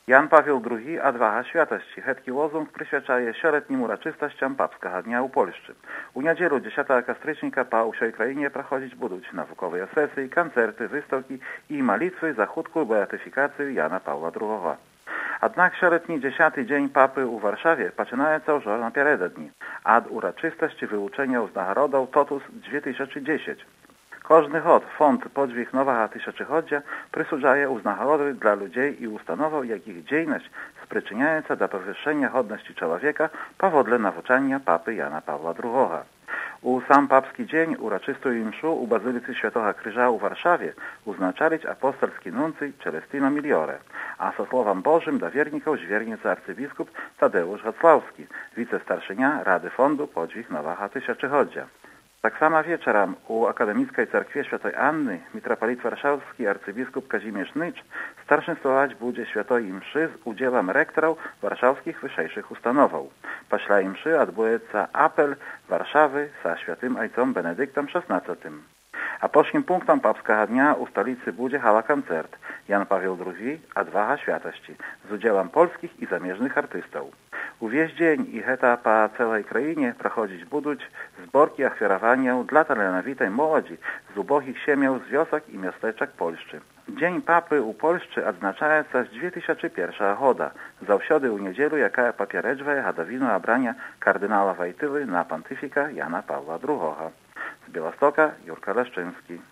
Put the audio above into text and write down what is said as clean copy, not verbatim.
Jan Paweł II odwaha światości. Hetki lozung przyświadczaje sieletnim uroczystościom Papskiego Dnia u Polszczy. U niedzielu 10 kastycznika po usej krainie prochodzić buduć naukowe sesje, koncerty, wystawki i malitwy za chódku beatyfikacji Jana Pawła II. Jednak sieletni 10 dzień papy u Warszawie zaczynaється już naпередодні, od uroczystości wyuczenia z nagrodą Totus 2010. Każdy rok Fond Podźwig Nowego Tysiąclecia przysłudzaje uznagody dla ludzi i ustanowił, jakich działalność sprzyczyniają do podwyższenia godności człowieka powodle nauczania papy Jana Pawła II. U sam papski dzień uroczystą mszę u Bazylicy Świętego Krzyża u Warszawie uznaczalić apostolski nuncyj Celestino Miliore, a so słowem Bożym do wierników zwiernicy arcybiskup Tadeusz Hocławski, wicestarszynia Rady Fondu Podźwig Nowego Tysiąclecia. Tak samo wieczorem u Akademickiej Cerkwi Świętej Anny mitropolit warszawski arcybiskup Kazimierz Nycz starszynstwować będzie świętej mszy z udziałem rektorów warszawskich wyższych ustanów. Pośle mszy odbędzie się apel Warszawy za świętym ojcem Benedyktem XVI. A pierwszym punktem papskiego dnia u stolicy będzie hala koncert Jan Paweł II Odwaha światości z udziałem polskich i zamieżnych artystów. U wieś dzień i heta po całej krainie prochodzić buduć zborki ofiarowania dla talenowitej młodzi z ubogich ziemiów z wiosek i miasteczek Polszczy. Dzień Papy u Polszczy odznaczaje się z 2001 roku, zawsiody u niedzielu, jaka papiereczwe hadowino obrania kardynała Wojtyły na pontyfika Jana Pawła II. Z Białegostoku Jurka Leszczyński.